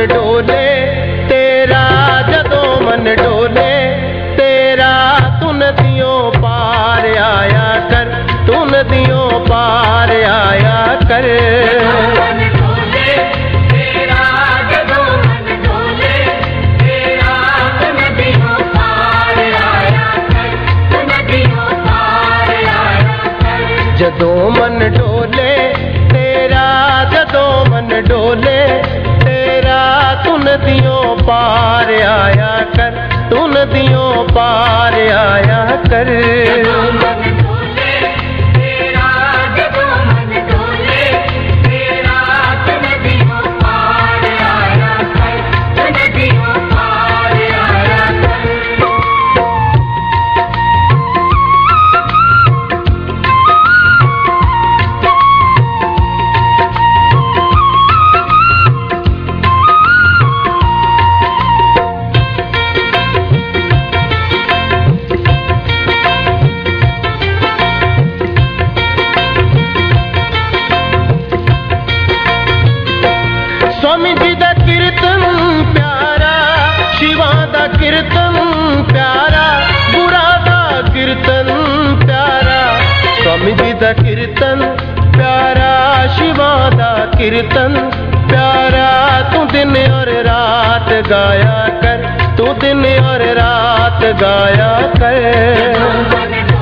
डोले तेरा, जदों मन डोले तेरा, तू नदियों पार आया कर, तू नदियों पार आया कर। जदों मन डोले तेरा, जदों मन डोले तेरा, तू नदियों पार आया कर, तू नदियों पार आया कर। स्वामी जी दा कीर्तन प्यारा, शिवा दा कीर्तन प्यारा, गुरा दा कीर्तन प्यारा। स्वामी जी दा कीर्तन प्यारा, शिवा दा कीर्तन प्यारा, तू दिन और रात गाया कर, तू दिन और रात गाया कर।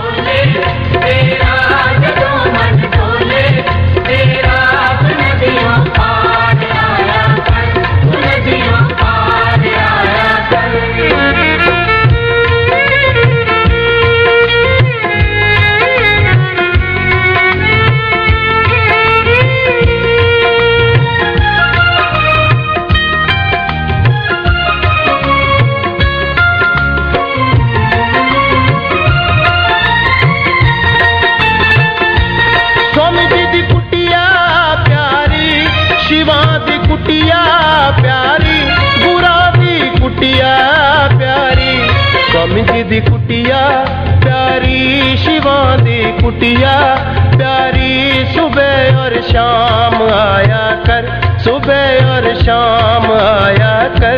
शिवा दी कुटिया प्यारी, गुरा दी कुटिया प्यारी। स्वामी जी दी कुटिया प्यारी, शिवा दी कुटिया प्यारी, सुबह और शाम आया कर, सुबह और शाम आया कर।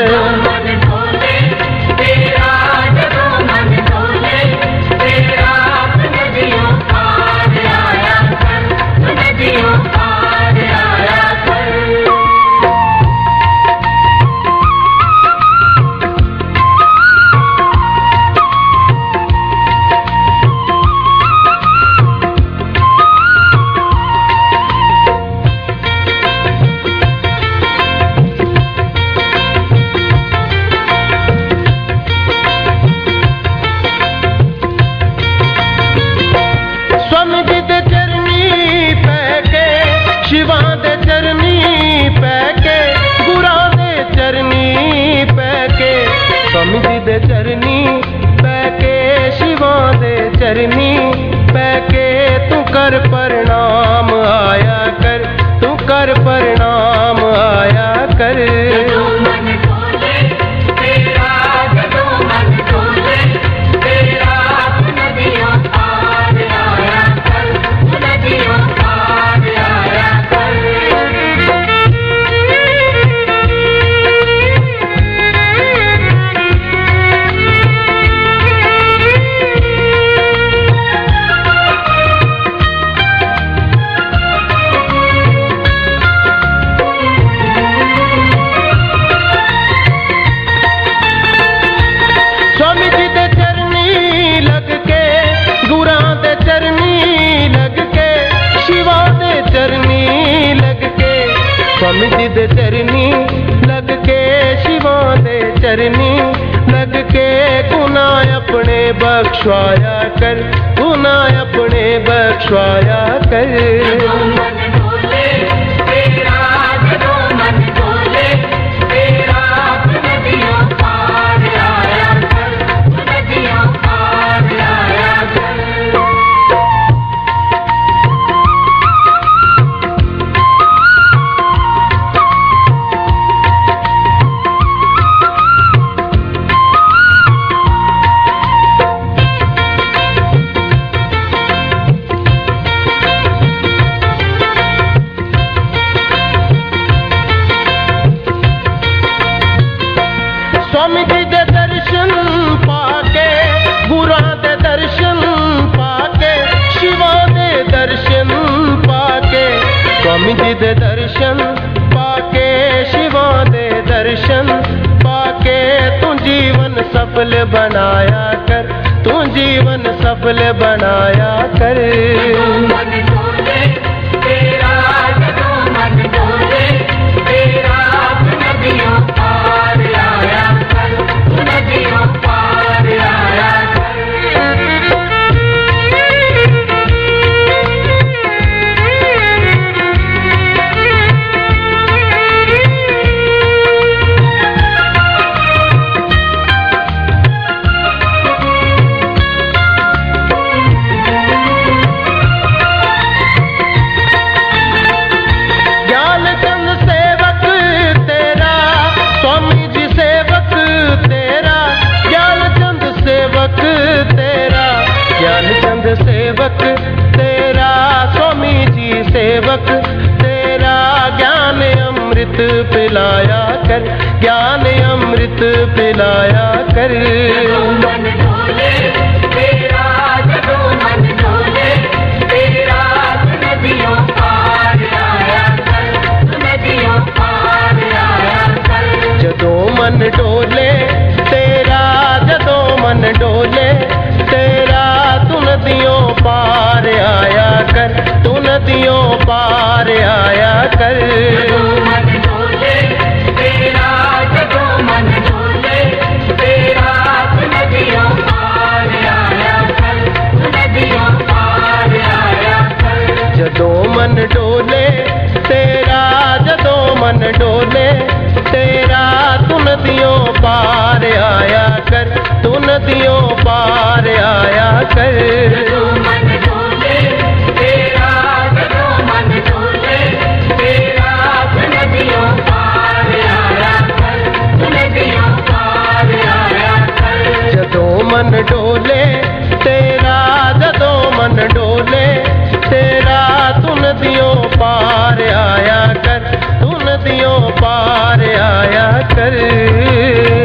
शिवा दे चरनी पैके, गुरा दे चरनी पैके। स्वामी जी दे चरनी पैके, शिवा दे चरनी पैके, तू कर प्रणाम आया कर, तू कर प्रणाम आया कर। स्वामी जी दे चरनी लग के, शिवा दे चरनी लग के, गुनाह अपने बख्शवाया कर, गुनाह अपने बख्शवाया कर। जी दे दर्शन पाके, शिवां दे दर्शन पाके, तू जीवन सफल बनाया कर, तू जीवन सफल बनाया कर। मन डोले तेरा, जदों मन डोले तेरा, तू नदियों पार आया कर, तू नदियों पार आया कर। सेवक तेरा, स्वामी जी सेवक तेरा, ज्ञान अमृत पिलाया कर, ज्ञान अमृत पिलाया कर। मन डोले तेरा, जदों मन डोले तेरा, तू नदियों पार आया कर, तू नदियों पार आया कर। जदों मन डोले तेरा, जदों मन डोले तेरा, तू नदियों पार आया कर, तू नदियों पार आया कर। मन डोले तेरा, जदों मन डोले तेरा, तू नदियों पार आया कर, तू नदियों पार आया कर। जदों मन डोले तेरा, जदों मन डोले तेरा, तू नदियों पार आया कर, तू नदियों पार आया कर। मन डोले तेरा, जदों मन डोले तेरा, तू नदियों पार आया कर, तू नदियों पार आया कर। जदों मन डोले तेरा, जदों मन डोले तेरा, तू नदियों पार आया कर, तू नदियों पार आया कर।